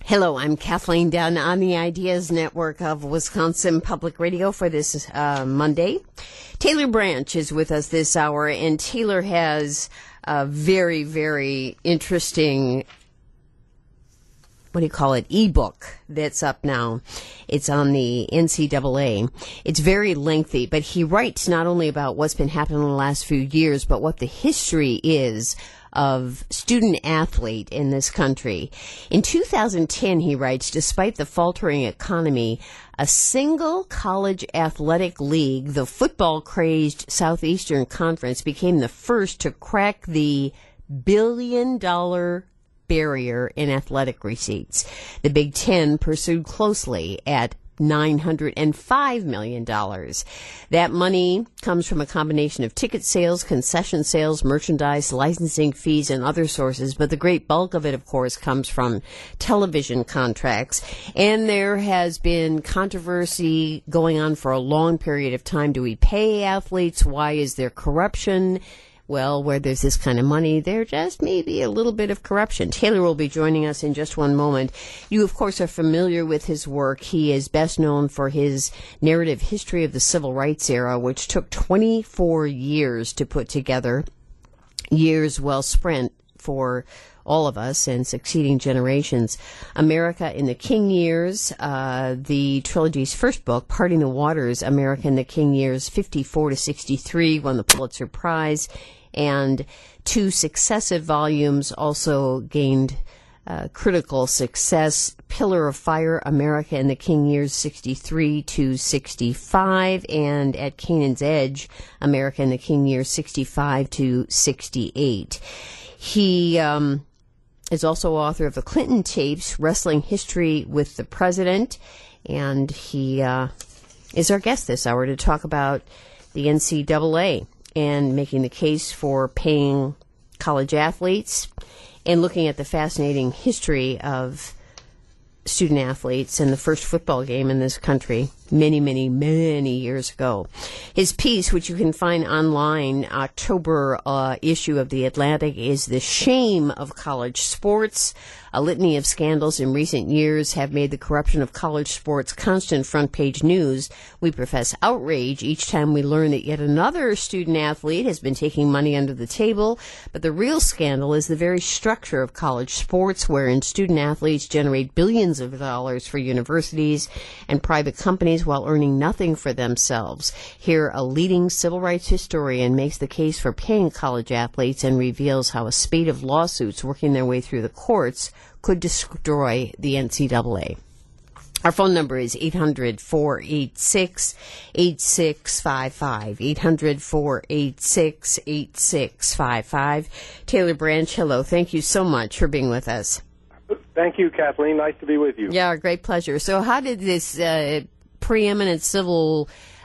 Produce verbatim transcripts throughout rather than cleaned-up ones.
Hello, I'm Kathleen Dunn on the Ideas Network of Wisconsin Public Radio for this uh, Monday. Taylor Branch is with us this hour, and Taylor has a very, very interesting, what do you call it, ebook that's up now. It's on the N C double A. It's very lengthy, but he writes not only about what's been happening in the last few years, but what the history is of student athlete in this country. In two thousand ten, he writes, despite the faltering economy, a single college athletic league, the football-crazed Southeastern Conference, became the first to crack the billion-dollar barrier in athletic receipts. The Big Ten pursued closely at nine hundred five million dollars. That money comes from a combination of ticket sales, concession sales, merchandise, licensing fees, and other sources, but the great bulk of it, of course, comes from television contracts. And there has been controversy going on for a long period of time. Do we pay athletes? Why is there corruption? Well, where there's this kind of money, there just may be a little bit of corruption. Taylor will be joining us in just one moment. You, of course, are familiar with his work. He is best known for his narrative history of the civil rights era, which took twenty-four years to put together, years well spent for all of us and succeeding generations. America in the King Years, uh, the trilogy's first book, Parting the Waters, America in the King Years, fifty-four to sixty-three, won the Pulitzer Prize, and two successive volumes also gained uh, critical success. Pillar of Fire, America in the King Years, sixty-three to sixty-five, and At Canaan's Edge, America in the King Years, sixty-five to sixty-eight. He um, is also author of the Clinton Tapes, Wrestling History with the President, and he uh, is our guest this hour to talk about the N C double A and making the case for paying college athletes and looking at the fascinating history of student athletes and the first football game in this country many, many, many years ago. His piece, which you can find online, October uh, issue of The Atlantic, is The Shame of College Sports. A litany of scandals in recent years have made the corruption of college sports constant front-page news. We profess outrage each time we learn that yet another student-athlete has been taking money under the table. But the real scandal is the very structure of college sports, wherein student-athletes generate billions of dollars for universities and private companies while earning nothing for themselves. Here, a leading civil rights historian makes the case for paying college athletes and reveals how a spate of lawsuits working their way through the courts could destroy the N C double A. Our phone number is eight hundred, four eight six, eight six five five, eight hundred, four eight six, eight six five five. Taylor Branch, hello. Thank you so much for being with us. Thank you, Kathleen. Nice to be with you. Yeah, great pleasure. So how did this uh, preeminent civil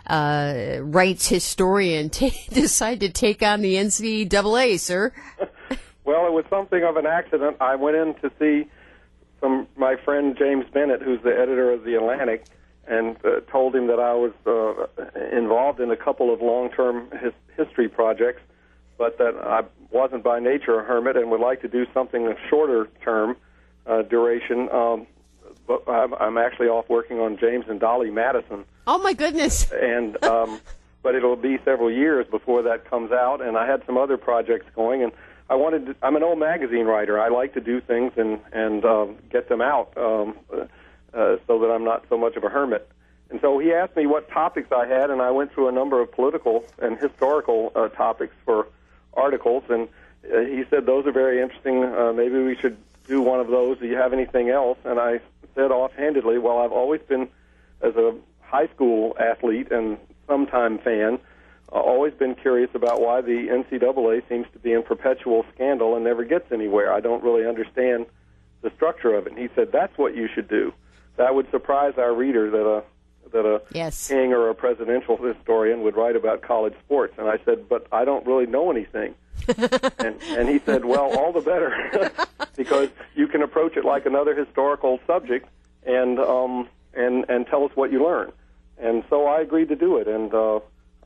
uh, rights historian t- decide to take on the N C double A, sir? Well, it was something of an accident. I went in to see some my friend James Bennett, who's the editor of The Atlantic, and uh, told him that I was uh, involved in a couple of long-term his- history projects, but that I wasn't by nature a hermit and would like to do something of shorter term uh, duration. Um, but I'm, I'm actually off working on James and Dolly Madison. Oh, my goodness. And um, but it'll be several years before that comes out, and I had some other projects going, and I wanted to, I'm an old magazine writer. I like to do things and, and um, get them out um, uh, so that I'm not so much of a hermit. And so he asked me what topics I had, and I went through a number of political and historical uh, topics for articles, and uh, he said, those are very interesting. Uh, maybe we should do one of those. Do you have anything else? And I said offhandedly, well, I've always been, as a high school athlete and sometime fan, uh, always been curious about why the N C double A seems to be in perpetual scandal and never gets anywhere. I don't really understand the structure of it. And he said, that's what you should do. That would surprise our reader that a that a yes. king or a presidential historian would write about college sports. And I said, but I don't really know anything. and, and he said, well, all the better, because you can approach it like another historical subject and um, and and tell us what you learn. And so I agreed to do it, and uh, uh,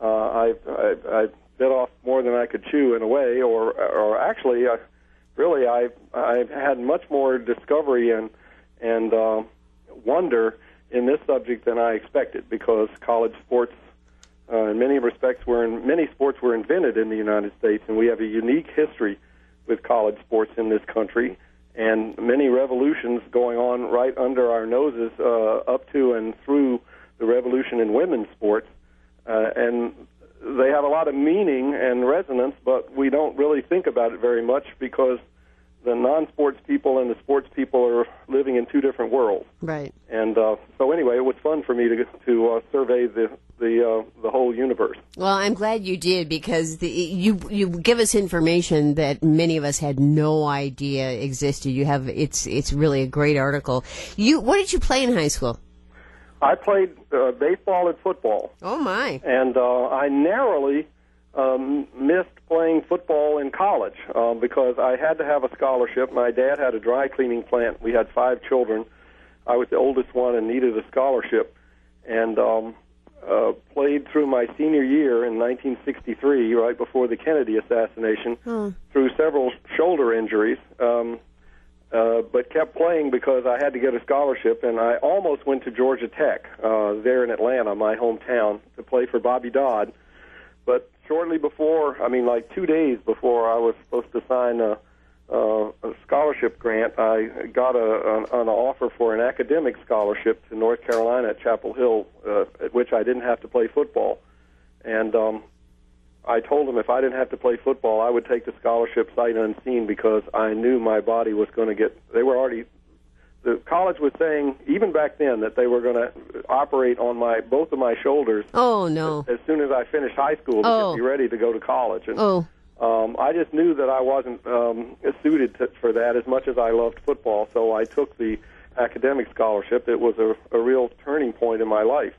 I, I, I bit off more than I could chew in a way, or or actually, uh, really, I I had much more discovery and and uh, wonder in this subject than I expected, because college sports, uh, in many respects, were in, many sports were invented in the United States, and we have a unique history with college sports in this country, and many revolutions going on right under our noses, uh, up to and through the revolution in women's sports, uh, and they have a lot of meaning and resonance, but we don't really think about it very much because the non-sports people and the sports people are living in two different worlds. Right. And uh, so anyway, it was fun for me to to uh, survey the the uh, the whole universe. Well, I'm glad you did, because the, you you give us information that many of us had no idea existed. You have it's it's really a great article. You what did you play in high school? I played uh, baseball and football. Oh my! And uh, I narrowly um, missed playing football in college uh, because I had to have a scholarship. My dad had a dry cleaning plant. We had five children. I was the oldest one and needed a scholarship, and um, uh, played through my senior year in nineteen sixty-three, right before the Kennedy assassination, hmm. through several shoulder injuries, um, uh, but kept playing because I had to get a scholarship, and I almost went to Georgia Tech uh, there in Atlanta, my hometown, to play for Bobby Dodd. But shortly before, I mean, like two days before I was supposed to sign a, uh, a scholarship grant, I got a, an, an offer for an academic scholarship to North Carolina at Chapel Hill, uh, at which I didn't have to play football. And um, I told them if I didn't have to play football, I would take the scholarship sight unseen, because I knew my body was going to get, they were already, the college was saying, even back then, that they were going to operate on my both of my shoulders. Oh, no. As, as soon as I finished high school to oh. get me ready to go to college. And oh. um, I just knew that I wasn't um, suited to, for that as much as I loved football, so I took the academic scholarship. It was a, a real turning point in my life.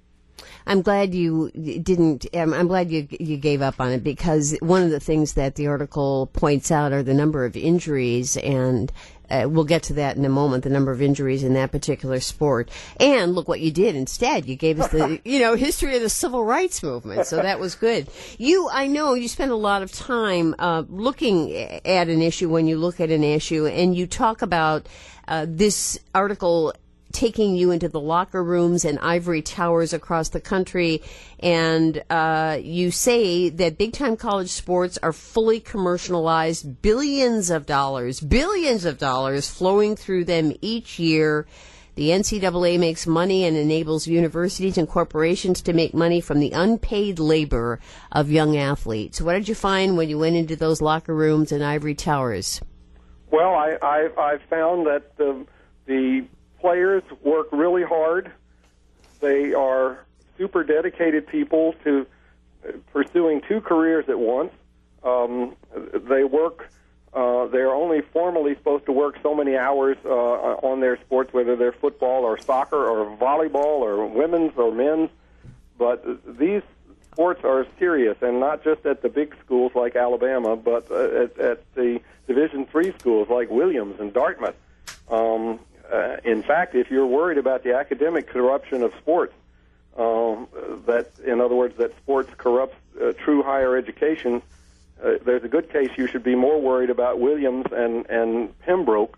I'm glad you didn't. I'm, I'm glad you you gave up on it, because one of the things that the article points out are the number of injuries, and uh, we'll get to that in a moment. The number of injuries in that particular sport, and look what you did instead. You gave us the you know history of the civil rights movement, so that was good. You, I know, you spend a lot of time uh, looking at an issue when you look at an issue, and you talk about uh, this article taking you into the locker rooms and ivory towers across the country, and uh, you say that big-time college sports are fully commercialized, billions of dollars, billions of dollars flowing through them each year. The N C double A makes money and enables universities and corporations to make money from the unpaid labor of young athletes. What did you find when you went into those locker rooms and ivory towers? Well, I, I, I found that the, the players work really hard. They are super dedicated people to pursuing two careers at once. Um, they work, uh, they're only formally supposed to work so many hours uh, on their sports, whether they're football or soccer or volleyball or women's or men's. But these sports are serious, and not just at the big schools like Alabama, but at, at the Division three schools like Williams and Dartmouth. Um, Uh, in fact, if you're worried about the academic corruption of sports, um, that, in other words, that sports corrupts uh, true higher education, uh, there's a good case you should be more worried about Williams and, and Pembroke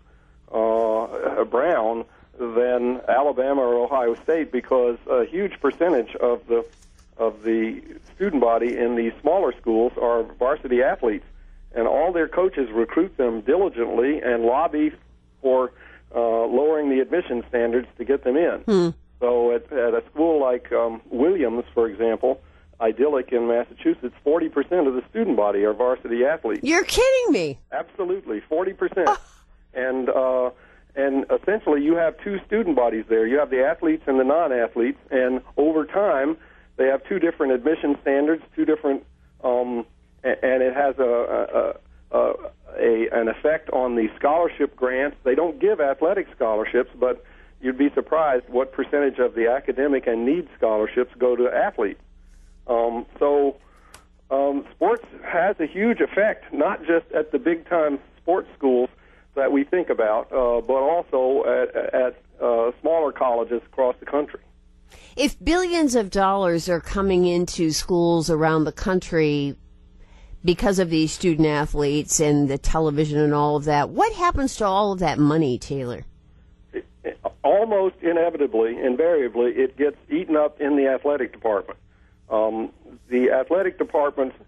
uh, Brown than Alabama or Ohio State, because a huge percentage of the of the student body in these smaller schools are varsity athletes, and all their coaches recruit them diligently and lobby for Uh, lowering the admission standards to get them in. Hmm. So at, at a school like um, Williams, for example, idyllic in Massachusetts, forty percent of the student body are varsity athletes. You're kidding me. Absolutely, forty percent. Oh. And, uh, and essentially you have two student bodies there. You have the athletes and the non-athletes, and over time they have two different admission standards, two different, um, and it has a, a, a A, an effect on the scholarship grants. They don't give athletic scholarships, but you'd be surprised what percentage of the academic and need scholarships go to athletes. Um, so um, sports has a huge effect, not just at the big-time sports schools that we think about, uh, but also at, at uh, smaller colleges across the country. If billions of dollars are coming into schools around the country because of these student athletes and the television and all of that, what happens to all of that money, Taylor? almost inevitably, invariably, it gets eaten up in the athletic department. Um, the athletic departments,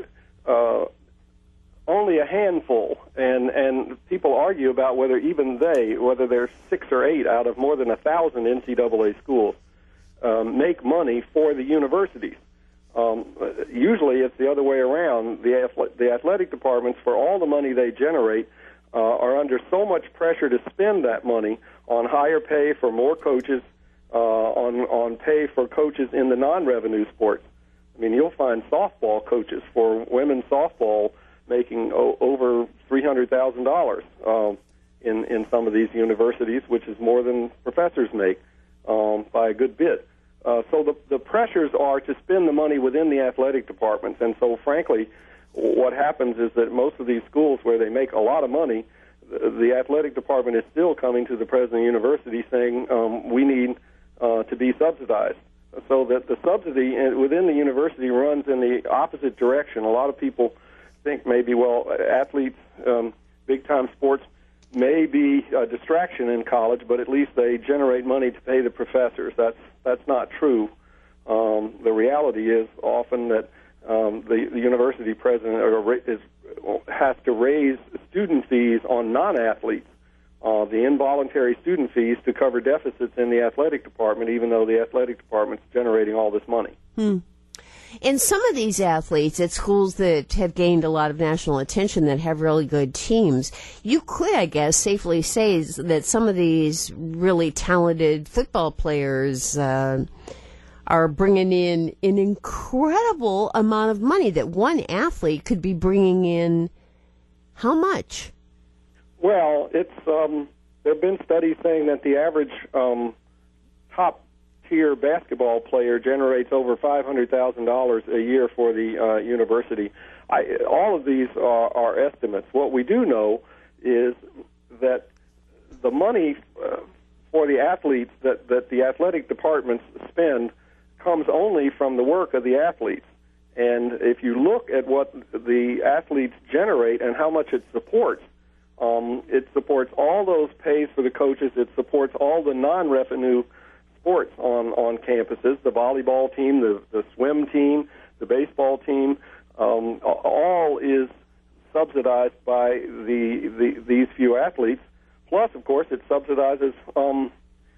uh, only a handful, and, and people argue about whether even they, whether there's six or eight out of more than a thousand N C double A schools, um, make money for the universities. Um, usually it's the other way around. The, athle- the athletic departments, for all the money they generate, uh, are under so much pressure to spend that money on higher pay for more coaches, uh, on, on pay for coaches in the non-revenue sports. I mean, you'll find softball coaches for women's softball making o- over three hundred thousand dollars um, in, in some of these universities, which is more than professors make um, by a good bit. Uh, so the, the pressures are to spend the money within the athletic departments. And so, frankly, what happens is that most of these schools where they make a lot of money, the, the athletic department is still coming to the president of the university saying, um, we need uh, to be subsidized. So that the subsidy within the university runs in the opposite direction. A lot of people think maybe, well, athletes, um, big-time sports, may be a distraction in college, but at least they generate money to pay the professors. That's that's not true. Um, the reality is often that um, the, the university president or is, has to raise student fees on non-athletes, uh, the involuntary student fees, to cover deficits in the athletic department, even though the athletic department's generating all this money. Hmm. And some of these athletes at schools that have gained a lot of national attention, that have really good teams, you could, I guess, safely say that some of these really talented football players uh, are bringing in an incredible amount of money, that one athlete could be bringing in how much? Well, it's um, there have been studies saying that the average um, top tier basketball player generates over five hundred thousand dollars a year for the uh, university. I, all of these are, are estimates. What we do know is that the money uh, for the athletes that, that the athletic departments spend comes only from the work of the athletes. And if you look at what the athletes generate and how much it supports, um, it supports all those pays for the coaches. It supports all the non-revenue sports on, on campuses, the volleyball team, the, the swim team, the baseball team, um, all is subsidized by the, the these few athletes. Plus, of course, it subsidizes um,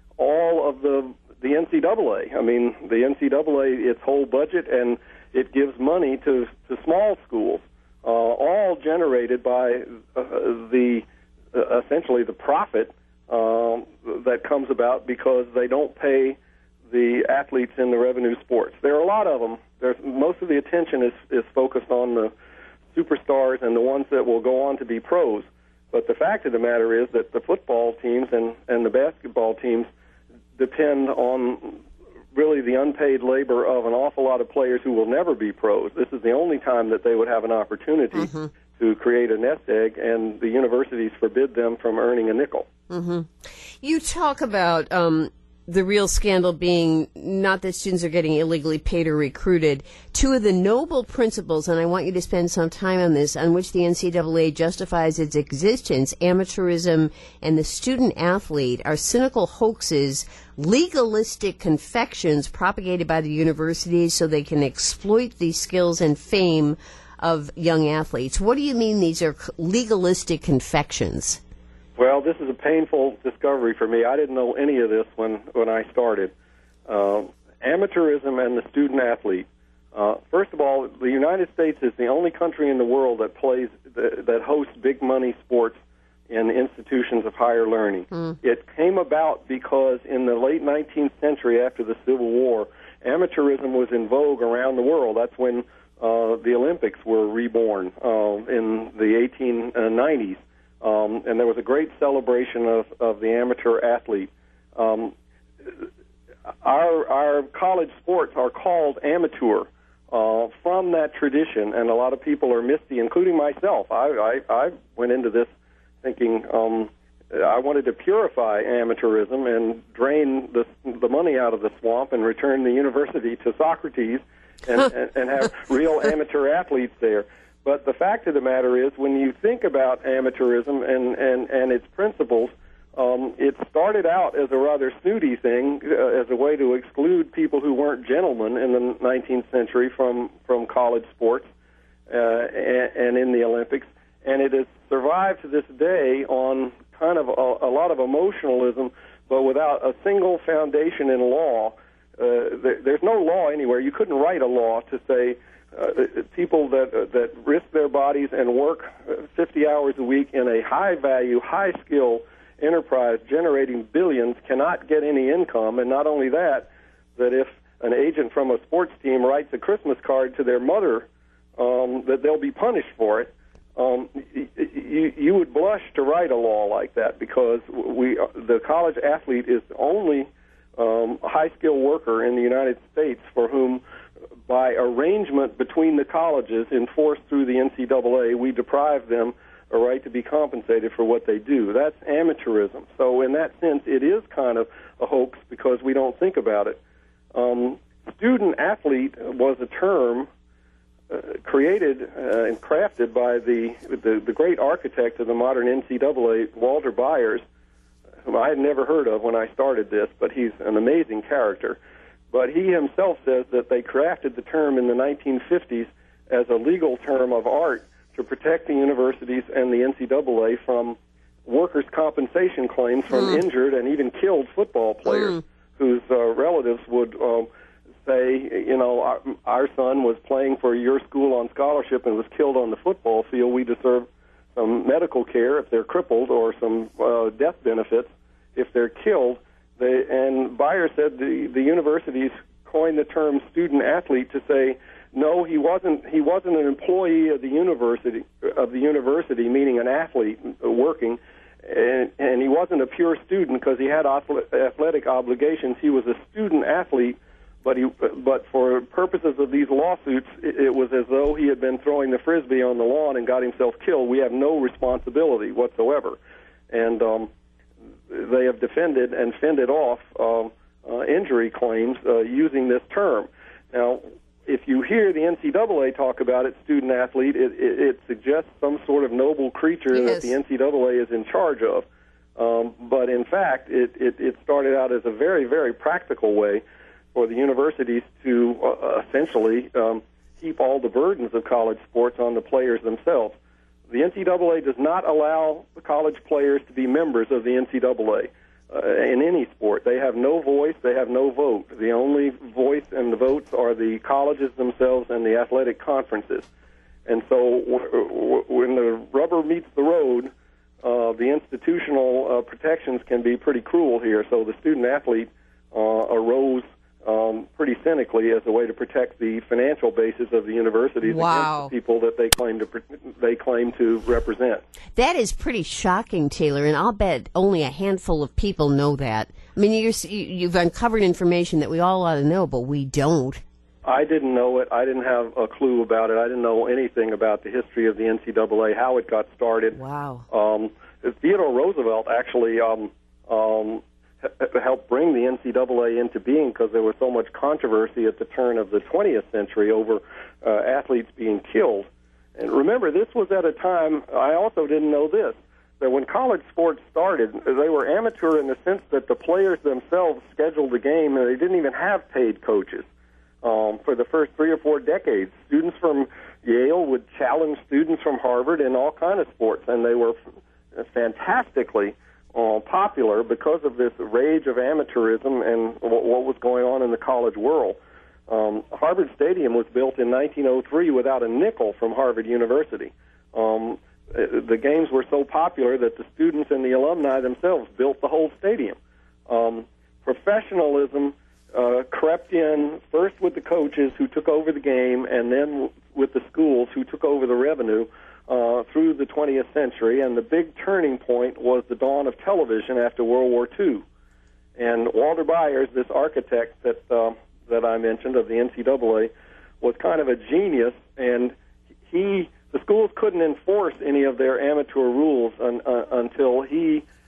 all of the the N C double A. I mean, the N C double A, its whole budget, and it gives money to, to small schools, uh, all generated by uh, the uh, essentially the profit Um, that comes about because they don't pay the athletes in the revenue sports. There are a lot of them. There's, most of the attention is, is focused on the superstars and the ones that will go on to be pros. But the fact of the matter is that the football teams and, and the basketball teams depend on really the unpaid labor of an awful lot of players who will never be pros. This is the only time that they would have an opportunity mm-hmm. to create a nest egg, and the universities forbid them from earning a nickel. Mm-hmm. You talk about um, the real scandal being not that students are getting illegally paid or recruited. Two of the noble principles, and I want you to spend some time on this, on which the N C double A justifies its existence, amateurism and the student athlete, are cynical hoaxes, legalistic confections propagated by the universities so they can exploit the skills and fame of young athletes. What do you mean these are legalistic confections? Well, this is a painful discovery for me. I didn't know any of this when, when I started. Uh, amateurism and the student athlete. Uh, first of all, the United States is the only country in the world that plays that, that hosts big money sports in institutions of higher learning. Mm. It came about because in the late nineteenth century, after the Civil War, amateurism was in vogue around the world. That's when uh, the Olympics were reborn uh, in the eighteen nineties. Um, and there was a great celebration of, of the amateur athlete. Um, our, our college sports are called amateur uh, from that tradition, and a lot of people are misty, including myself. I, I, I went into this thinking um, I wanted to purify amateurism and drain the, the money out of the swamp and return the university to Socrates and, and, and have real amateur athletes there. But the fact of the matter is, when you think about amateurism and, and, and its principles, Um, it started out as a rather snooty thing, uh, as a way to exclude people who weren't gentlemen in the nineteenth century from, from college sports uh, and, and in the Olympics. And it has survived to this day on kind of a, a lot of emotionalism, but without a single foundation in law. Uh, there, there's no law anywhere. You couldn't write a law to say uh, people that uh, that risk their bodies and work fifty hours a week in a high-value, high-skill enterprise generating billions cannot get any income. And not only that, that if an agent from a sports team writes a Christmas card to their mother, um, that they'll be punished for it. Um, you, you would blush to write a law like that, because we, the college athlete is the only um, high-skilled worker in the United States for whom, by arrangement between the colleges enforced through the N C double A, we deprive them a right to be compensated for what they do. That's amateurism. So in that sense, it is kind of a hoax because we don't think about it. Um, student athlete was a term Uh, created uh, and crafted by the, the the great architect of the modern N C double A, Walter Byers, whom I had never heard of when I started this, but he's an amazing character. But he himself says that they crafted the term in the nineteen fifties as a legal term of art to protect the universities and the N C double A from workers' compensation claims from mm. injured and even killed football players mm. whose uh, relatives would um, say, you know, our, our son was playing for your school on scholarship and was killed on the football field. We deserve some medical care if they're crippled, or some uh, death benefits if they're killed. They, and Bayer said the, the universities coined the term student athlete to say, no, he wasn't. He wasn't an employee of the university, of the university, meaning an athlete working, and, and he wasn't a pure student because he had athletic obligations. He was a student athlete. But he, but for purposes of these lawsuits, it, it was as though he had been throwing the frisbee on the lawn and got himself killed. We have no responsibility whatsoever, and um, they have defended and fended off um, uh, injury claims uh, using this term. Now, if you hear the N C double A talk about it, student athlete, it, it, it suggests some sort of noble creature yes. that the N C double A is in charge of. Um, but in fact, it, it, it started out as a very, very practical way for the universities to uh, essentially um, heap all the burdens of college sports on the players themselves. The N C double A does not allow the college players to be members of the N C double A uh, in any sport. They have no voice, they have no vote. The only voice and the votes are the colleges themselves and the athletic conferences. And so w- w- when the rubber meets the road, uh, the institutional uh, protections can be pretty cruel here. So the student athlete uh, arose Um, pretty cynically as a way to protect the financial basis of the universities wow. against the people that they claim to they claim to represent. That is pretty shocking, Taylor, and I'll bet only a handful of people know that. I mean, you're, you've uncovered information that we all ought to know, but we don't. I didn't know it. I didn't have a clue about it. I didn't know anything about the history of the N C double A, how it got started. Wow. Um, Theodore Roosevelt actually um, um, helped bring the N C double A into being because there was so much controversy at the turn of the twentieth century over uh, athletes being killed. And remember, this was at a time, I also didn't know this, that when college sports started, they were amateur in the sense that the players themselves scheduled the game, and they didn't even have paid coaches. Um, for the first three or four decades, students from Yale would challenge students from Harvard in all kinds of sports, and they were fantastically Uh, popular because of this rage of amateurism and w- what was going on in the college world. Um, Harvard Stadium was built in nineteen oh three without a nickel from Harvard University. Um, the games were so popular that the students and the alumni themselves built the whole stadium. Um, professionalism uh, crept in first with the coaches who took over the game, and then w- with the schools who took over the revenue Uh, through the twentieth century, and the big turning point was the dawn of television after World War Two. And Walter Byers, this architect that uh, that I mentioned of the N C double A, was kind of a genius, and he the schools couldn't enforce any of their amateur rules un, uh, until he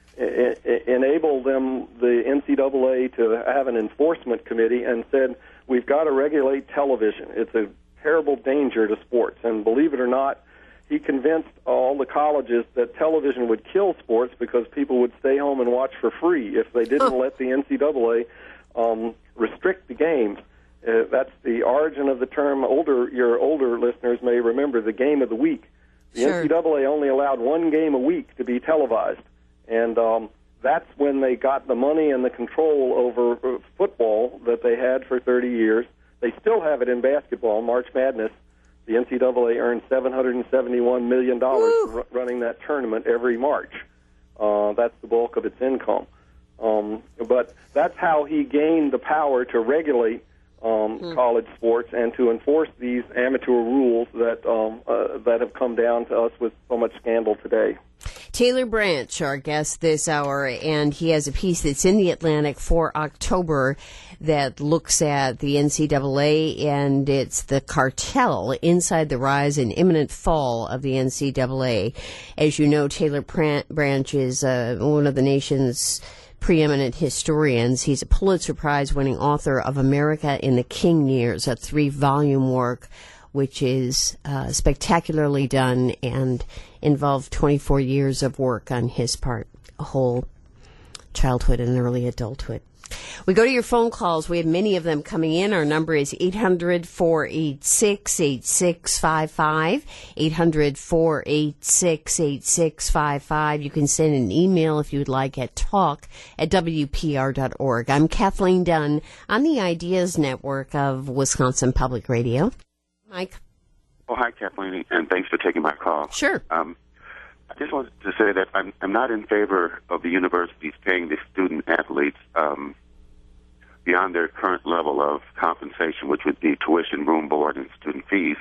I- I- enabled them, the N C double A, to have an enforcement committee and said, we've got to regulate television. It's a terrible danger to sports, and believe it or not, he convinced all the colleges that television would kill sports because people would stay home and watch for free if they didn't let the N C double A um, restrict the games. Uh, that's the origin of the term. Older, your older listeners may remember the game of the week. The sure. N C double A only allowed one game a week to be televised, and um, that's when they got the money and the control over uh, football that they had for thirty years. They still have it in basketball. March Madness, the N C double A earned seven hundred seventy-one million dollars r- running that tournament every March. Uh, that's the bulk of its income. Um, but that's how he gained the power to regulate Um, hmm. college sports and to enforce these amateur rules that um, uh, that have come down to us with so much scandal today. Taylor Branch, our guest this hour, and he has a piece that's in the Atlantic for October that looks at the N C double A, and it's the cartel inside the rise and imminent fall of the N C double A. As you know, Taylor Branch is uh, one of the nation's preeminent historians. He's a Pulitzer Prize-winning author of America in the King Years, a three-volume work which is uh, spectacularly done and involved twenty-four years of work on his part, a whole childhood and early adulthood. We go to your phone calls. We have many of them coming in. Our number is eight hundred, four eight six, eight six five five, eight hundred, four eight six, eight six five five. You can send an email if you'd like at talk at W P R dot org. I'm Kathleen Dunn on the Ideas Network of Wisconsin Public Radio. Mike. Oh, hi, Kathleen, and thanks for taking my call. Sure. Um, I just wanted to say that I'm, I'm not in favor of the universities paying the student athletes um, beyond their current level of compensation, which would be tuition, room, board, and student fees.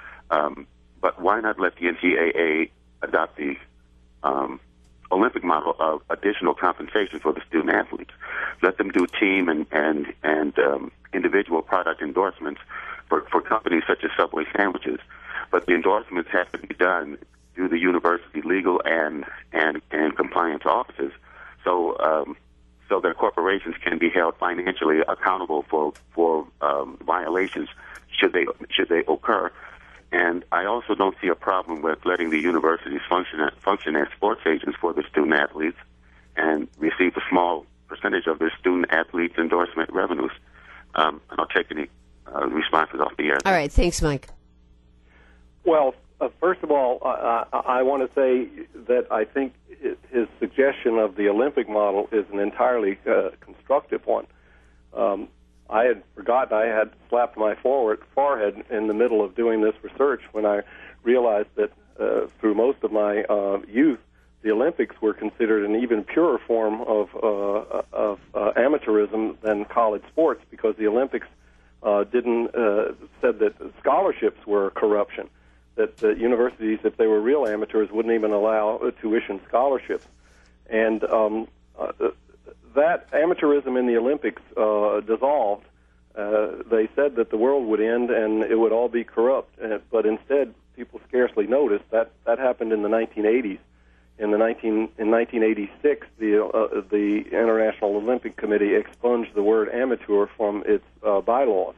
Um, but why not let the N C double A adopt the um, Olympic model of additional compensation for the student athletes? Let them do team and and and um, individual product endorsements for, for companies such as Subway sandwiches, but the endorsements have to be done through the university legal and and, and compliance offices, so um, so that corporations can be held financially accountable for for um, violations should they should they occur. And I also don't see a problem with letting the universities function function as sports agents for the student athletes and receive a small percentage of their student athletes' endorsement revenues. Um, and I'll take any uh, responses off the air. All right. Thanks, Mike. Well, uh, first of all, uh, I, I want to say that I think his suggestion of the Olympic model is an entirely uh, constructive one. Um, I had forgotten I had slapped my forward, forehead in the middle of doing this research when I realized that uh, through most of my uh, youth, the Olympics were considered an even purer form of, uh, of uh, amateurism than college sports, because the Olympics uh, didn't uh, said that scholarships were corruption, that the universities, if they were real amateurs, wouldn't even allow uh, tuition scholarships. And um, uh, that amateurism in the Olympics uh, dissolved. Uh, they said that the world would end and it would all be corrupt, uh, but instead people scarcely noticed. That that happened in the nineteen eighties. In the nineteen in nineteen eighty-six, the uh, the International Olympic Committee expunged the word amateur from its uh, bylaws.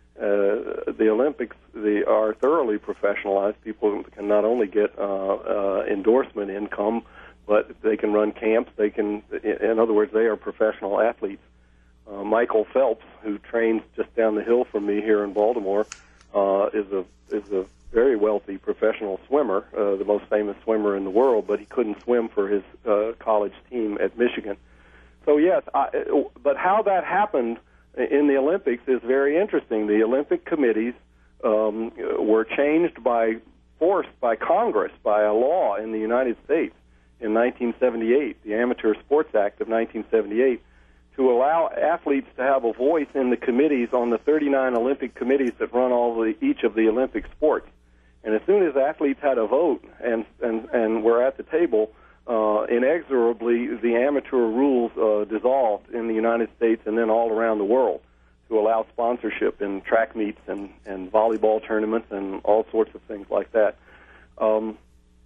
Uh, the Olympics they are thoroughly professionalized. People can not only get uh, uh, endorsement income, but they can run camps. They can, in other words, they are professional athletes. Uh, Michael Phelps, who trains just down the hill from me here in Baltimore, uh, is a is a very wealthy professional swimmer, uh, the most famous swimmer in the world. But he couldn't swim for his uh, college team at Michigan. So yes, I, but how that happened in the Olympics is very interesting. The Olympic committees um, were changed by force by Congress, by a law in the United States in nineteen seventy-eight, the Amateur Sports Act of nineteen seventy-eight, to allow athletes to have a voice in the committees on the thirty-nine Olympic committees that run all the, each of the Olympic sports. And as soon as athletes had a vote and and, and were at the table, uh, inexorably the amateur rules uh, dissolved in the United States and then all around the world to allow sponsorship in track meets and, and volleyball tournaments and all sorts of things like that. Um,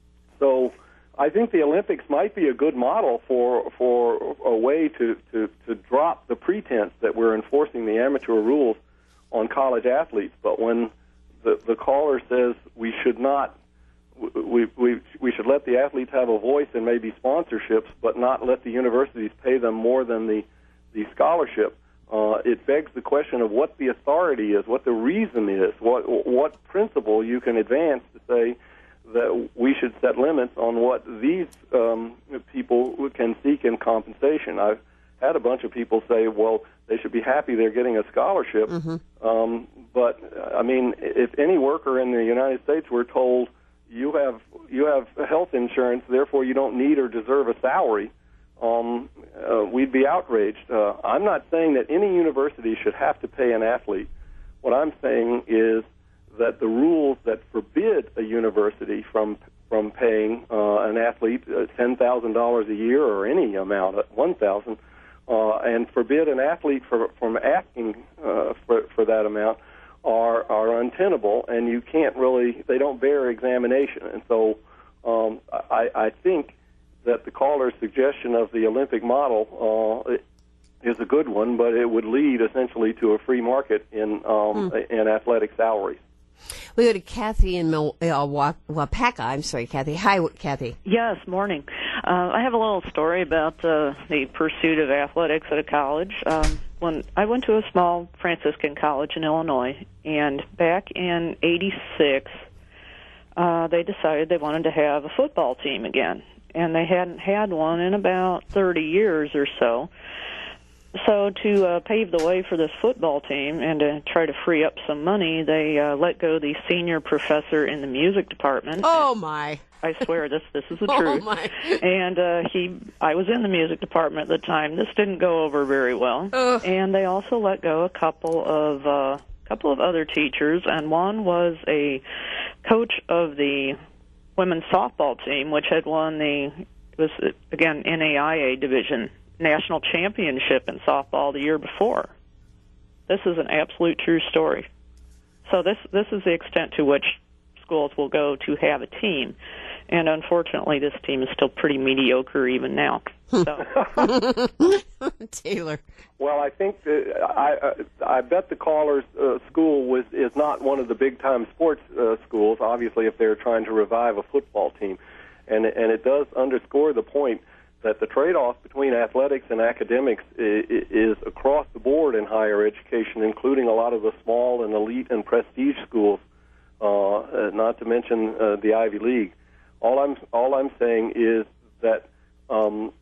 so I think the Olympics might be a good model for for a way to, to, to drop the pretense that we're enforcing the amateur rules on college athletes. But when the, the caller says we should not we we we should let the athletes have a voice and maybe sponsorships, but not let the universities pay them more than the the scholarship. Uh, it begs the question of what the authority is, what the reason is, what what principle you can advance to say that we should set limits on what these um, people can seek in compensation. I've had a bunch of people say, well, they should be happy they're getting a scholarship. Mm-hmm. Um, but, I mean, if any worker in the United States were told, you have you have health insurance, therefore you don't need or deserve a salary, um, uh, we'd be outraged. Uh, I'm not saying that any university should have to pay an athlete. What I'm saying is that the rules that forbid a university from from paying uh, an athlete uh, ten thousand dollars a year or any amount, uh, one thousand dollars, uh, and forbid an athlete for, from asking uh, for, for that amount are are untenable, and you can't really, they don't bear examination. And so um, I, I think that the caller's suggestion of the Olympic model uh, is a good one, but it would lead essentially to a free market in um, mm. in athletic salaries. We go to Kathy in Mil- uh, Wapaka. I'm sorry, Kathy. Hi, Kathy. Yes, morning. Uh, I have a little story about uh, the pursuit of athletics at a college. Um, when I went to a small Franciscan college in Illinois, and back in eighty-six, uh, they decided they wanted to have a football team again, and they hadn't had one in about thirty years or so. So to uh, pave the way for this football team and to try to free up some money, they uh, let go the senior professor in the music department. Oh, my. I swear, this this is the oh truth. My. And uh, he, I was in the music department at the time. This didn't go over very well. Ugh. And they also let go a couple of uh, couple of other teachers, and one was a coach of the women's softball team, which had won the, it was, again, N A I A division national championship in softball the year before. This is an absolute true story. So this this is the extent to which schools will go to have a team, and unfortunately, this team is still pretty mediocre even now. So. Taylor. Well, I think that I I bet the caller's uh, school was is not one of the big time sports uh, schools. Obviously, if they're trying to revive a football team, and and it does underscore the point that the trade-off between athletics and academics is, is across the board in higher education, including a lot of the small and elite and prestige schools, uh, not to mention uh, the Ivy League. All I'm all I'm saying is that um,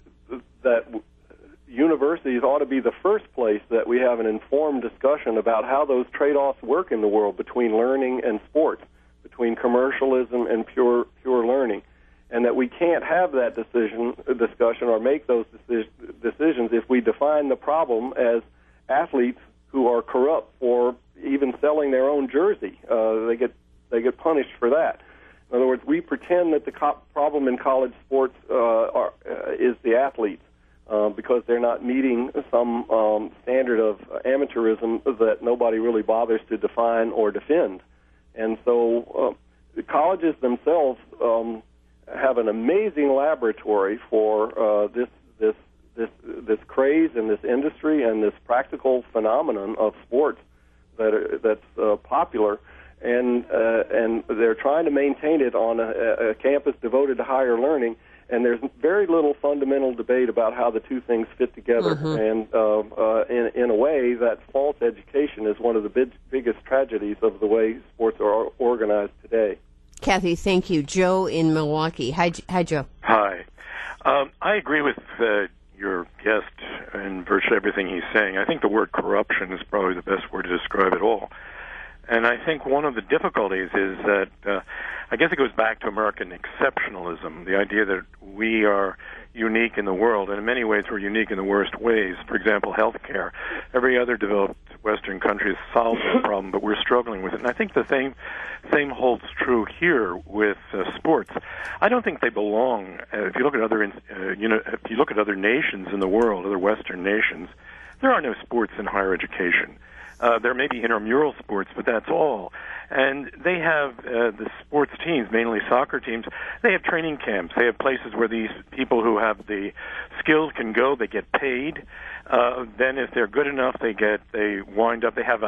that universities ought to be the first place that we have an informed discussion about how those trade-offs work in the world between learning and sports, between commercialism and pure pure learning. And that we can't have that decision discussion or make those deci- decisions if we define the problem as athletes who are corrupt for even selling their own jersey. Uh, they get they get punished for that. In other words, we pretend that the co- problem in college sports uh, are, uh, is the athletes uh, because they're not meeting some um, standard of amateurism that nobody really bothers to define or defend. And so uh, the colleges themselves Um, have an amazing laboratory for uh, this this this this craze and this industry and this practical phenomenon of sports that are, that's uh, popular, and uh, and they're trying to maintain it on a, a campus devoted to higher learning. And there's very little fundamental debate about how the two things fit together. Mm-hmm. And uh, uh, in in a way, that false education is one of the big, biggest tragedies of the way sports are organized today. Kathy, thank you. Joe in Milwaukee. Hi, hi Joe. Hi. Um, I agree with uh, your guest in virtually everything he's saying. I think the word corruption is probably the best word to describe it all. And I think one of the difficulties is that, uh, I guess it goes back to American exceptionalism, the idea that we are unique in the world, and in many ways we're unique in the worst ways. For example, healthcare. Every other developed Western country has solved this problem, but we're struggling with it. And I think the same same holds true here with uh, sports. I don't think they belong. Uh, if you look at other, uh, you know, if you look at other nations in the world, other Western nations, there are no sports in higher education. Uh, there may be intramural sports, but that's all. And they have uh, the sports teams, mainly soccer teams, they have training camps. They have places where these people who have the skills can go. They get paid. Uh, then if they're good enough, they get, they wind up, they have a,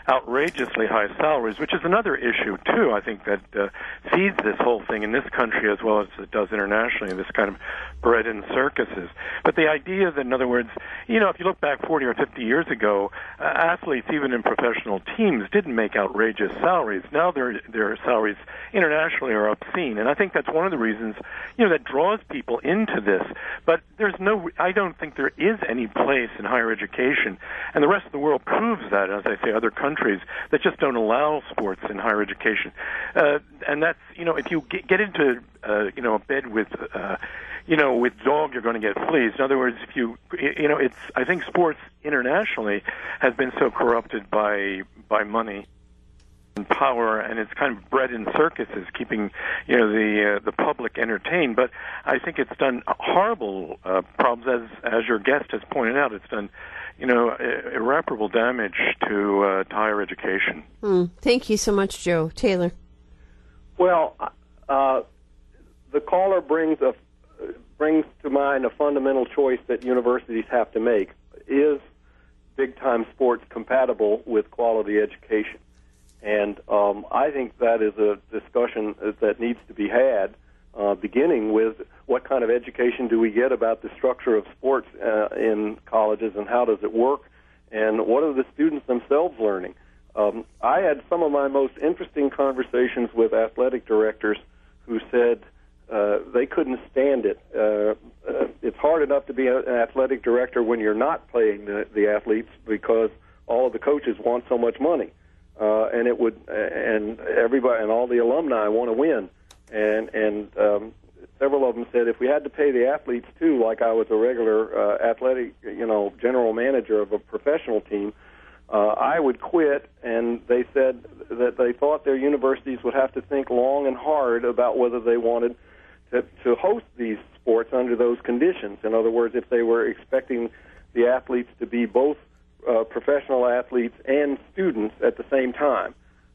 outrageously high salaries, which is another issue, too, I think, that uh, feeds this whole thing in this country as well as it does internationally, this kind of bread and circuses. But the idea that, in other words, you know, if you look back forty or fifty years ago, uh, athletes, even in professional teams, didn't make outrageous salaries. Now their their salaries internationally are obscene, and I think that's one of the reasons, you know, that draws people into this. But there's no, I don't think there is any place in higher education, and the rest of the world proves that, as I say, other countries that just don't allow sports in higher education. Uh, and that's, you know, if you get, get into, uh, you know, a bed with, uh, you know, with dog, you're going to get fleas. In other words, if you, you know, it's, I think sports internationally has been so corrupted by, by money and power, and it's kind of bread in circuses, keeping, you know, the uh, the public entertained. But I think it's done horrible uh, problems, as as your guest has pointed out. It's done, you know, irreparable damage to uh, to higher education. Mm, thank you so much, Joe. Taylor. Well, uh, the caller brings a brings to mind a fundamental choice that universities have to make: is big-time sports compatible with quality education? And um, I think that is a discussion that needs to be had, uh, beginning with what kind of education do we get about the structure of sports uh, in colleges, and how does it work, and what are the students themselves learning. Um, I had some of my most interesting conversations with athletic directors who said uh, they couldn't stand it. Uh, uh, it's hard enough to be an athletic director when you're not playing the, the athletes, because all of the coaches want so much money. Uh, and it would, and everybody, and all the alumni want to win, and and um, several of them said if we had to pay the athletes too, like I was a regular uh, athletic, you know, general manager of a professional team, uh, I would quit. And they said that they thought their universities would have to think long and hard about whether they wanted to, to host these sports under those conditions. In other words, if they were expecting the athletes to be both Uh, professional athletes and students at the same time.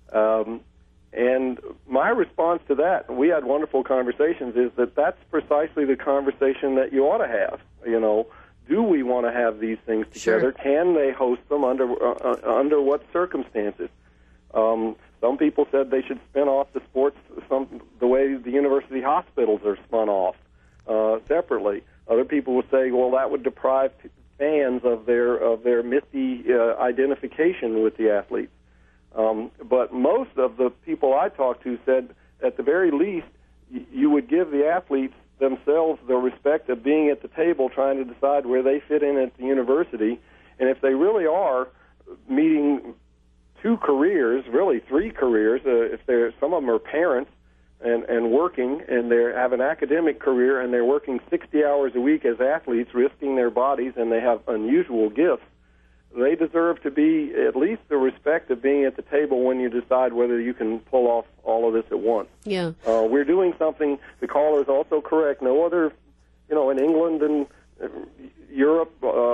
Um, and my response to that, and we had wonderful conversations, is that that's precisely the conversation that you ought to have. You know, do we want to have these things together? Sure. Can they host them? Under uh, under what circumstances? Um, some people said they should spin off the sports some the way the university hospitals are spun off uh, separately. Other people would say, well, that would deprive t- fans of their of their misty uh, identification with the athletes. Um, but most of the people I talked to said, at the very least, y- you would give the athletes themselves the respect of being at the table trying to decide where they fit in at the university. And if they really are meeting two careers, really three careers, uh, if they're, some of them are parents, And, and working, and they have an academic career, and they're working sixty hours a week as athletes, risking their bodies, and they have unusual gifts, they deserve to be at least the respect of being at the table when you decide whether you can pull off all of this at once. Yeah. Uh, we're doing something, the caller is also correct, no other, you know, in England and Europe,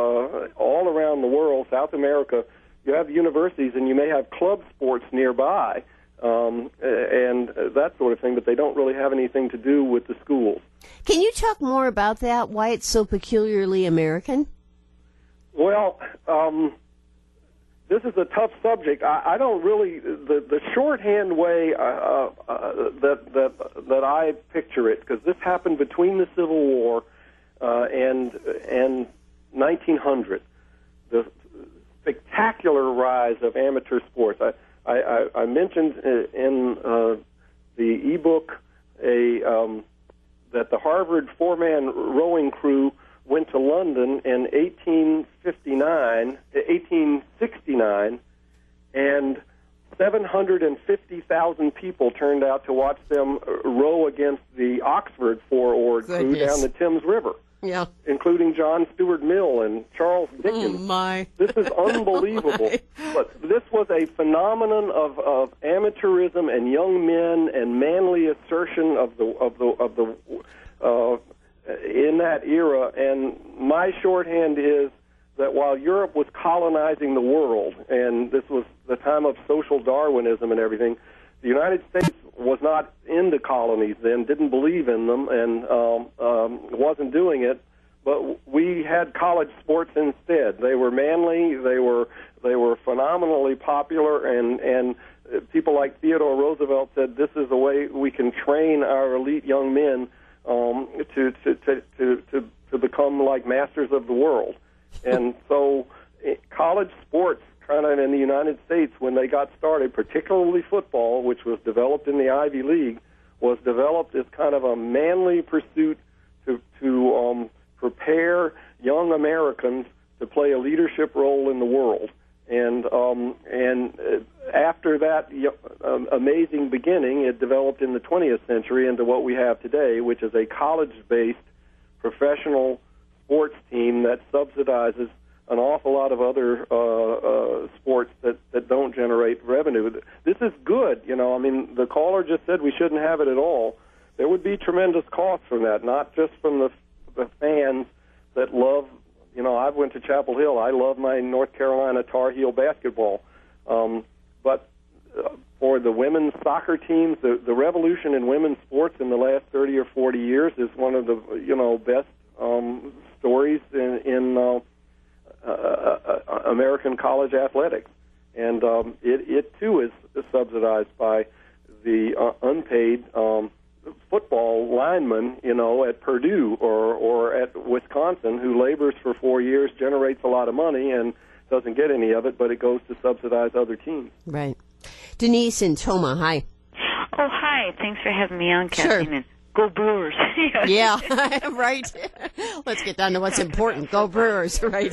uh, all around the world, South America, you have universities, and you may have club sports nearby, Um, and that sort of thing, but they don't really have anything to do with the schools. Can you talk more about that, why it's so peculiarly American? Well, um, this is a tough subject. I, I don't really, the, the shorthand way uh, uh, that, that, that I picture it, because this happened between the Civil War uh, and, and nineteen hundred, the spectacular rise of amateur sports. I, I, I, I mentioned in uh, the ebook a um, that the Harvard four-man rowing crew went to London in eighteen fifty-nine, eighteen sixty-nine, and seven hundred fifty thousand people turned out to watch them row against the Oxford four-oared crew down the Thames River. Yeah. Including John Stuart Mill and Charles Dickens. Oh, my. This is unbelievable. Oh, but this was a phenomenon of, of amateurism and young men and manly assertion of the of the of the uh, in that era. And my shorthand is that while Europe was colonizing the world, and this was the time of social Darwinism and everything, the United States was not into colonies then, didn't believe in them, and um, um, wasn't doing it. But we had college sports instead. They were manly. They were they were phenomenally popular, and and people like Theodore Roosevelt said this is a way we can train our elite young men um, to, to, to, to, to, to become like masters of the world. And so college sports kind of in the United States, when they got started, particularly football, which was developed in the Ivy League, was developed as kind of a manly pursuit to, to um, prepare young Americans to play a leadership role in the world. And um, and after that um, amazing beginning, it developed in the twentieth century into what we have today, which is a college-based professional sports team that subsidizes an awful lot of other uh, uh, sports that, that don't generate revenue. This is good. You know, I mean, the caller just said we shouldn't have it at all. There would be tremendous costs from that, not just from the, the fans that love. You know, I went to Chapel Hill. I love my North Carolina Tar Heel basketball. Um, but uh, for the women's soccer teams, the, the revolution in women's sports in the last thirty or forty years is one of the, you know, best um, stories in, in uh, uh, uh, American college athletics. And um, it, it, too, is subsidized by the uh, unpaid um football lineman, you know, at Purdue or, or at Wisconsin who labors for four years, generates a lot of money, and doesn't get any of it, but it goes to subsidize other teams. Right. Denise in Toma, hi. Oh, hi. Thanks for having me on, Sure. Kathleen. Go Brewers. Yeah, right. Let's get down to what's important. Go Brewers, right?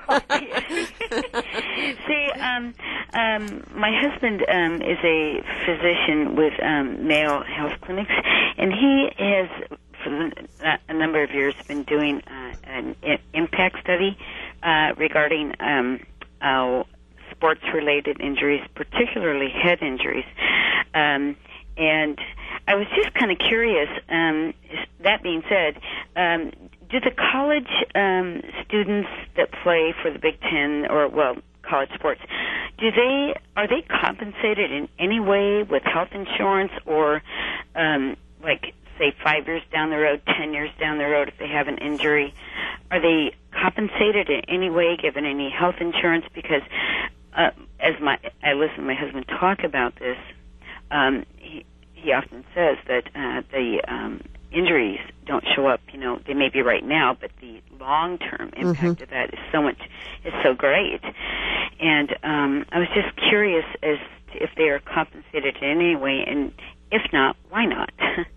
See, um, um, my husband um, is a physician with um, Mayo Health Clinics, and he has, for a number of years, been doing uh, an impact study uh, regarding um, uh, sports-related injuries, particularly head injuries. Um, and I was just kind of curious, um, that being said, um, do the college um, students that play for the Big Ten or, well, college sports, do they are they compensated in any way with health insurance or, um, like, say, five years down the road, ten years down the road if they have an injury? Are they compensated in any way, given any health insurance? Because uh, as my I listen to my husband talk about this, um, he, he often says that uh, the um, injuries don't show up, you know, they may be right now, but the long-term impact mm-hmm. of that is so much, is so great. And um, I was just curious as to if they are compensated in any way, and if not, why not?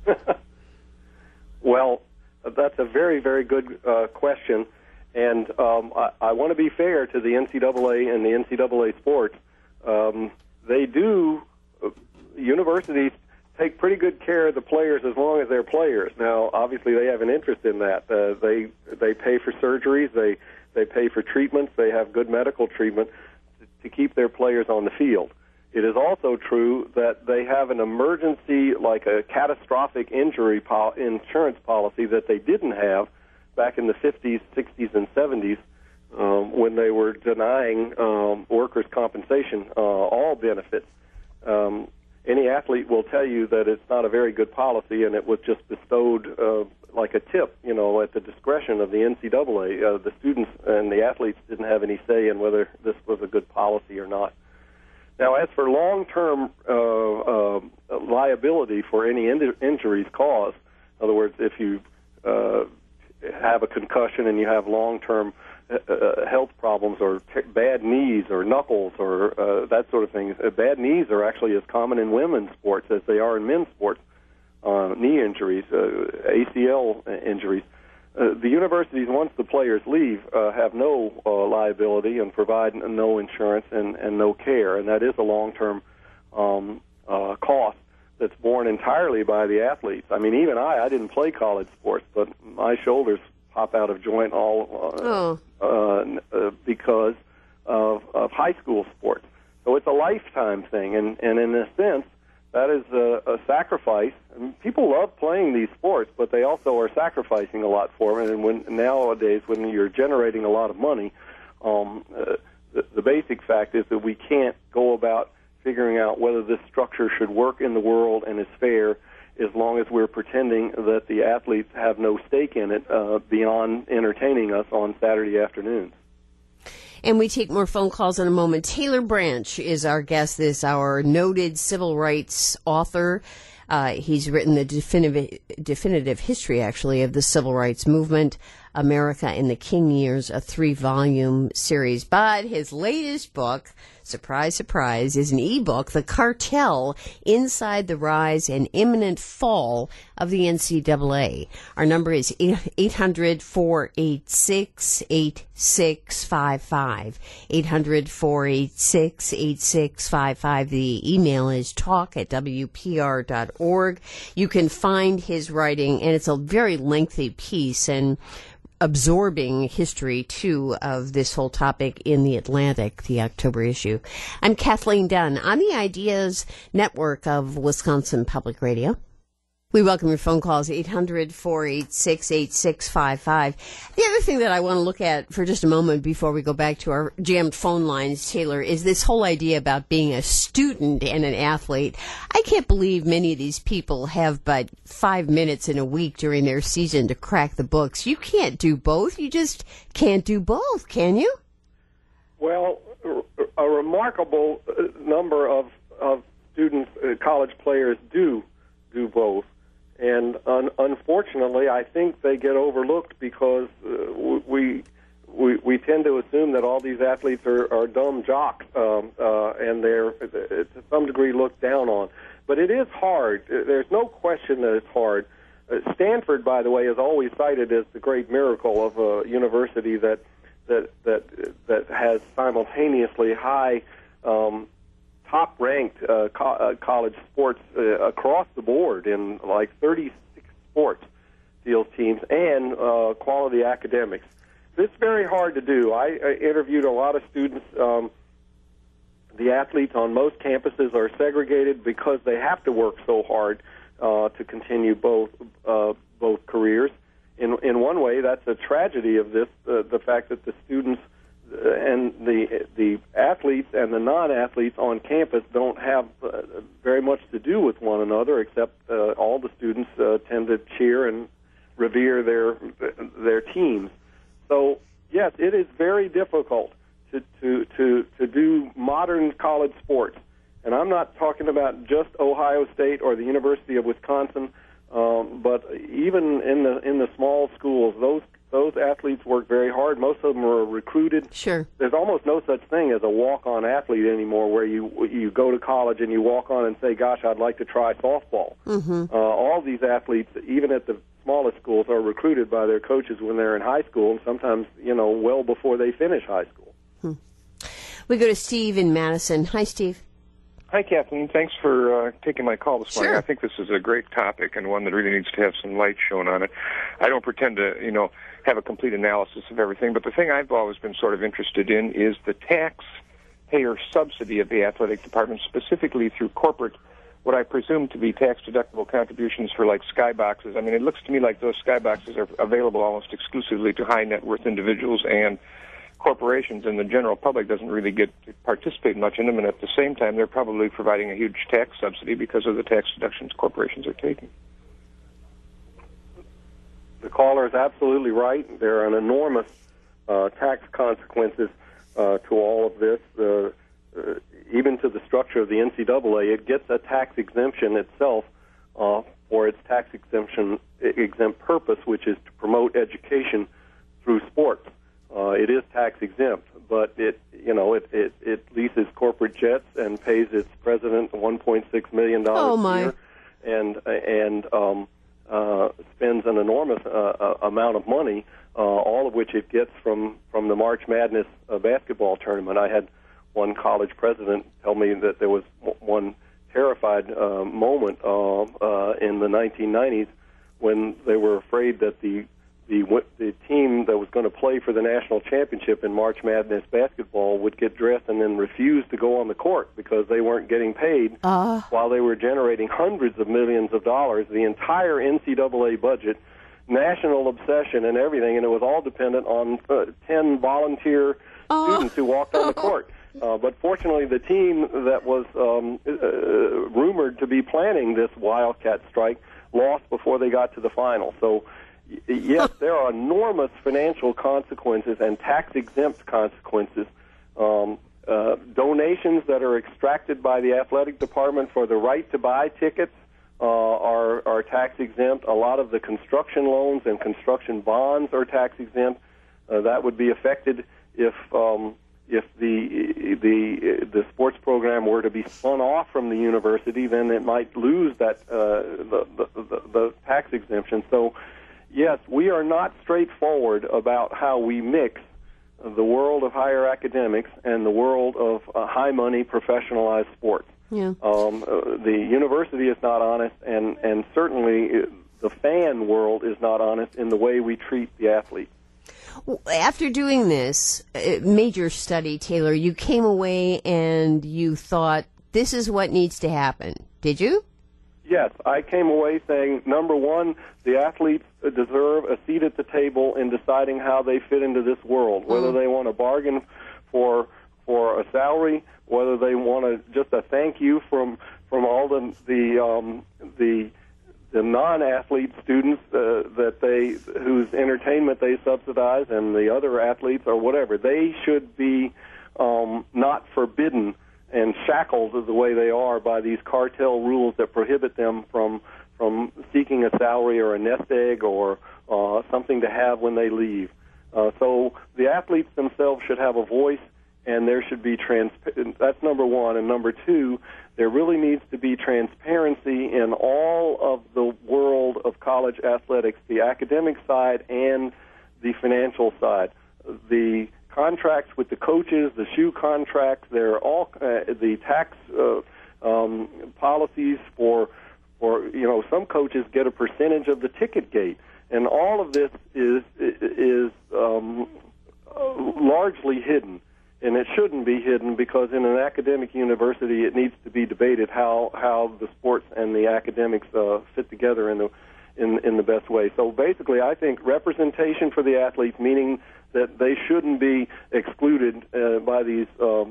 Well, that's a very, very good uh, question. And um, I, I want to be fair to the N C double A and the N C double A sports. Um, they do, uh, universities take pretty good care of the players as long as they're players. Now, obviously, they have an interest in that. Uh, they they pay for surgeries, they they pay for treatments, they have good medical treatment to, to keep their players on the field. It is also true that they have an emergency, like a catastrophic injury pol- insurance policy that they didn't have back in the fifties, sixties, and seventies um, when they were denying um, workers' compensation, uh, all benefits. Um, Any athlete will tell you that it's not a very good policy, and it was just bestowed uh, like a tip, you know, at the discretion of the N C double A. Uh, the students and the athletes didn't have any say in whether this was a good policy or not. Now, as for long-term uh, uh, liability for any in- injuries caused, in other words, if you uh, have a concussion and you have long-term Uh, health problems or t- bad knees or knuckles or uh, that sort of thing. Uh, bad knees are actually as common in women's sports as they are in men's sports. Uh, knee injuries, uh, A C L injuries. Uh, the universities, once the players leave, uh, have no uh, liability and provide no insurance and, and no care, and that is a long-term um, uh, cost that's borne entirely by the athletes. I mean, even I, I didn't play college sports, but my shoulders pop out of joint all uh, oh. uh, uh, because of, of high school sports. So it's a lifetime thing, and, and in a sense, that is a, a sacrifice. I mean, people love playing these sports, but they also are sacrificing a lot for them. And when nowadays, when you're generating a lot of money, um, uh, the, the basic fact is that we can't go about figuring out whether this structure should work in the world and is fair, as long as we're pretending that the athletes have no stake in it uh, beyond entertaining us on Saturday afternoons. And we take more phone calls in a moment. Taylor Branch is our guest this hour, noted civil rights author. Uh, he's written the definitive, definitive history, actually, of the civil rights movement, America in the King Years, a three-volume series. But his latest book, surprise, surprise, is an e-book, The Cartel, Inside the Rise and Imminent Fall of the N C double A. Our number is eight hundred, four eight six, eight six five five. eight hundred, four eight six, eight six five five. The email is talk at W P R dot org. You can find his writing, and it's a very lengthy piece, and absorbing history, too, of this whole topic in The Atlantic, the October issue. I'm Kathleen Dunn on the Ideas Network of Wisconsin Public Radio. We welcome your phone calls, eight hundred, four eight six, eight six five five. The other thing that I want to look at for just a moment before we go back to our jammed phone lines, Taylor, is this whole idea about being a student and an athlete. I can't believe many of these people have but five minutes in a week during their season to crack the books. You can't do both. You just can't do both, can you? Well, a remarkable number of, of students, uh, college players do do both. And un- unfortunately, I think they get overlooked because uh, we, we we tend to assume that all these athletes are, are dumb jocks, um, uh, and they're uh, to some degree looked down on. But it is hard. There's no question that it's hard. Uh, Stanford, by the way, is always cited as the great miracle of a university that that that that has simultaneously high. Um, top-ranked uh, co- uh, college sports uh, across the board in like thirty-six sports field teams and uh, quality academics. It's very hard to do. I, I interviewed a lot of students. Um, the athletes on most campuses are segregated because they have to work so hard uh, to continue both uh, both careers. In in one way, that's a tragedy of this, uh, the fact that the students and the the athletes and the non-athletes on campus don't have uh, very much to do with one another, except uh, all the students uh, tend to cheer and revere their their teams. So yes, it is very difficult to to to, to do modern college sports, and I'm not talking about just Ohio State or the University of Wisconsin, um, but even in the in the small schools, those. Those athletes work very hard. Most of them are recruited. Sure. There's almost no such thing as a walk-on athlete anymore where you you go to college and you walk on and say, gosh, I'd like to try softball. Mm-hmm. Uh, all these athletes, even at the smallest schools, are recruited by their coaches when they're in high school, and sometimes, you know, well before they finish high school. Hmm. We go to Steve in Madison. Hi, Steve. Hi, Kathleen. Thanks for uh, taking my call this morning. Sure. I think this is a great topic and one that really needs to have some light shown on it. I don't pretend to, you know, have a complete analysis of everything, but the thing I've always been sort of interested in is the taxpayer subsidy of the athletic department, specifically through corporate, what I presume to be tax-deductible contributions for, like, skyboxes. I mean, it looks to me like those skyboxes are available almost exclusively to high-net-worth individuals and corporations, and the general public doesn't really get to participate much in them, and at the same time, they're probably providing a huge tax subsidy because of the tax deductions corporations are taking. The caller is absolutely right. There are an enormous uh, tax consequences uh, to all of this, uh, uh, even to the structure of the N C double A. It gets a tax exemption itself uh, for its tax exemption exempt purpose, which is to promote education through sports. Uh, it is tax exempt, but it you know it, it, it leases corporate jets and pays its president one point six million dollars oh, my. a year, and and um, uh, spends an enormous uh, amount of money, uh, all of which it gets from, from the March Madness uh, basketball tournament. I had one college president tell me that there was one terrified uh, moment uh, uh, in the nineteen nineties when they were afraid that the the the team that was going to play for the national championship in March Madness basketball would get dressed and then refuse to go on the court because they weren't getting paid uh. while they were generating hundreds of millions of dollars, the entire N C double A budget, national obsession and everything, and it was all dependent on uh, ten volunteer uh. students who walked on the court. Uh, but fortunately, the team that was um, uh, rumored to be planning this Wildcat strike lost before they got to the final. So yes, there are enormous financial consequences and tax-exempt consequences. Um, uh, donations that are extracted by the athletic department for the right to buy tickets uh, are, are tax-exempt. A lot of the construction loans and construction bonds are tax-exempt. Uh, that would be affected if um, if the the the sports program were to be spun off from the university. Then it might lose that uh, the, the, the the tax exemption. So, yes, we are not straightforward about how we mix the world of higher academics and the world of uh, high money professionalized sports. Yeah. Um, uh, the university is not honest, and and certainly the fan world is not honest in the way we treat the athletes. After doing this uh, major study, Taylor, you came away and you thought, this is what needs to happen. Did you? Yes, I came away saying, number one, the athletes deserve a seat at the table in deciding how they fit into this world, whether mm. they want to bargain for for a salary, whether they want to just a thank you from from all the the um, the the non-athlete students uh, that they whose entertainment they subsidize, and the other athletes or whatever. They should be um, not forbidden and shackled the way they are by these cartel rules that prohibit them from from seeking a salary or a nest egg or uh, something to have when they leave. Uh, so the athletes themselves should have a voice, and there should be transparency. That's number one. And number two, there really needs to be transparency in all of the world of college athletics, the academic side and the financial side. The contracts with the coaches, the shoe contracts, they're all uh, the tax uh, um, policies for, for you know, some coaches get a percentage of the ticket gate, and all of this is is um, largely hidden. And it shouldn't be hidden, because in an academic university it needs to be debated how, how the sports and the academics uh, fit together in the in in the best way. So basically, I think representation for the athletes, meaning that they shouldn't be excluded uh, by these um,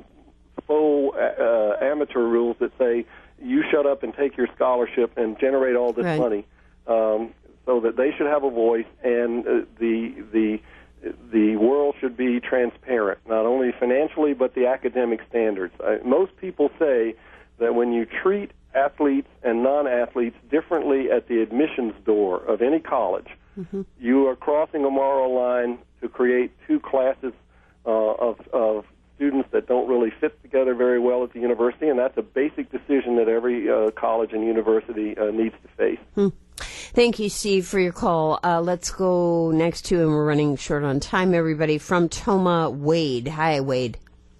faux uh, amateur rules that say you shut up and take your scholarship and generate all this right. money, um, so that they should have a voice, and uh, the the the world should be transparent, not only financially but the academic standards. Uh, most people say that when you treat athletes and non-athletes differently at the admissions door of any college, mm-hmm. you are crossing a moral line to create two classes uh, of, of students that don't really fit together very well at the university, and that's a basic decision that every uh, college and university uh, needs to face. Hmm. Thank you, Steve, for your call. Uh, let's go next to, and we're running short on time, everybody, from Toma, Wade. Hi, Wade.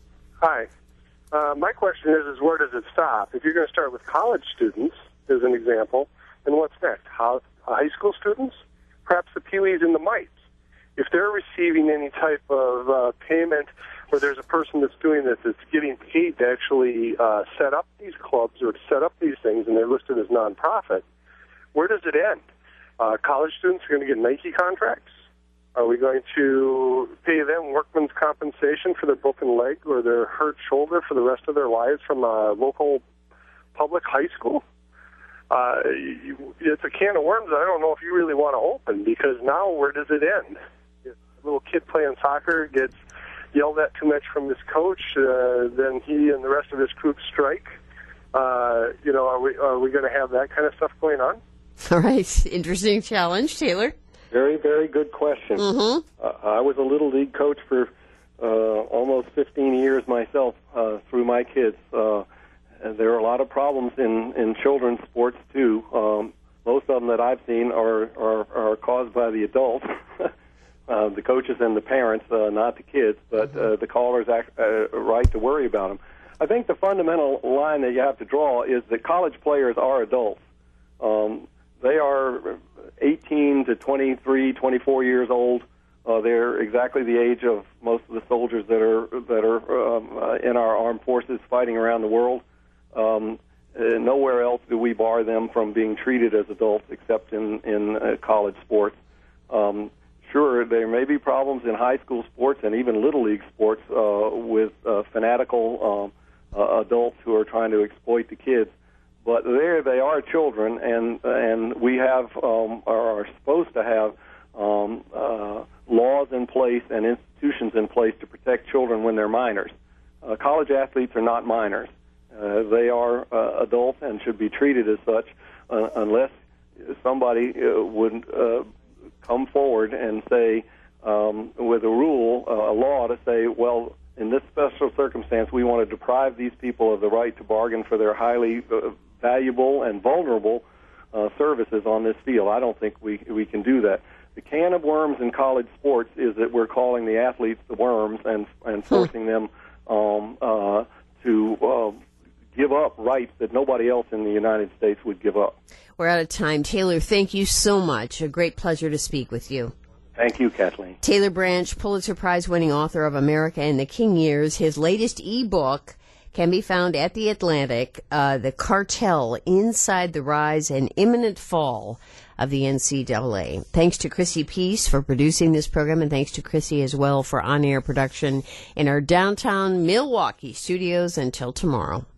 Hi. Uh, my question is, is where does it stop? If you're going to start with college students, as an example, then what's next? How, high school students? Perhaps the peewees and the mites. If they're receiving any type of uh, payment, or there's a person that's doing this that's getting paid to actually uh, set up these clubs or to set up these things, and they're listed as nonprofit, where does it end? Uh, college students are going to get Nike contracts? Are we going to pay them workman's compensation for their broken leg or their hurt shoulder for the rest of their lives from a local public high school? Uh, you, it's a can of worms I don't know if you really want to open, because now where does it end? If a little kid playing soccer gets yelled at too much from his coach, uh, then he and the rest of his group strike. Uh, you know, are we, are we going to have that kind of stuff going on? All right. Interesting challenge, Taylor. Very, very good question. Mm-hmm. Uh, I was a Little League coach for uh, almost fifteen years myself uh, through my kids. Uh, and there are a lot of problems in, in children's sports, too. Um, most of them that I've seen are, are, are caused by the adults, uh, the coaches and the parents, uh, not the kids, but uh, the callers act, uh, right to worry about them. I think the fundamental line that you have to draw is that college players are adults. Um, They are eighteen to twenty-three, twenty-four years old. Uh, they're exactly the age of most of the soldiers that are that are um, uh, in our armed forces fighting around the world. Um, uh, nowhere else do we bar them from being treated as adults, except in in uh, college sports. Um, sure, there may be problems in high school sports and even little league sports uh, with uh, fanatical um, uh, adults who are trying to exploit the kids. But there they are children, and and we have um, are, are supposed to have um, uh, laws in place and institutions in place to protect children when they're minors. Uh, college athletes are not minors. Uh, they are uh, adults and should be treated as such uh, unless somebody uh, would uh, come forward and say, um, with a rule, uh, a law to say, well, in this special circumstance, we want to deprive these people of the right to bargain for their highly uh, valuable and vulnerable uh, services on this field. I don't think we we can do that. The can of worms in college sports is that we're calling the athletes the worms and and forcing them um, uh, to uh, give up rights that nobody else in the United States would give up. We're out of time. Taylor, thank you so much. A great pleasure to speak with you. Thank you, Kathleen. Taylor Branch, Pulitzer Prize-winning author of America in the King Years. His latest e-book can be found at The Atlantic, uh, The Cartel, Inside the Rise and Imminent Fall of the N C double A. Thanks to Chrissy Peace for producing this program, and thanks to Chrissy as well for on-air production in our downtown Milwaukee studios. Until tomorrow.